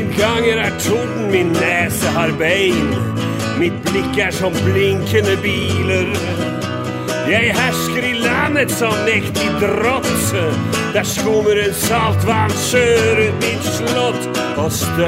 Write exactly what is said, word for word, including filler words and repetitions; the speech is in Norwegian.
ganger er torden, min nese har bein. Mitt blikk er som blinkende biler. Jeg hersker i landet som mektig drott. Der skummer en saltvann sjør ut mitt slott. Og stø